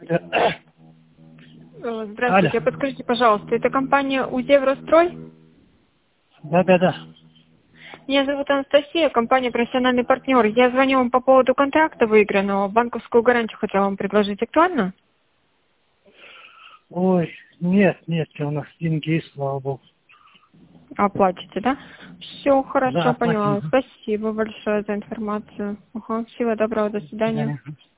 Здравствуйте, подскажите, пожалуйста, это компания «Узеврострой»? Да. Меня зовут Анастасия, компания «Профессиональный партнер». Я звоню вам по поводу контракта выигранного. Банковскую гарантию хотела вам предложить. Актуально? Ой, нет, у нас деньги есть, слава богу. Оплатите, да? Все, хорошо, Да, поняла. оплатим. Спасибо большое за информацию. Ага, всего доброго, до До свидания. свидания.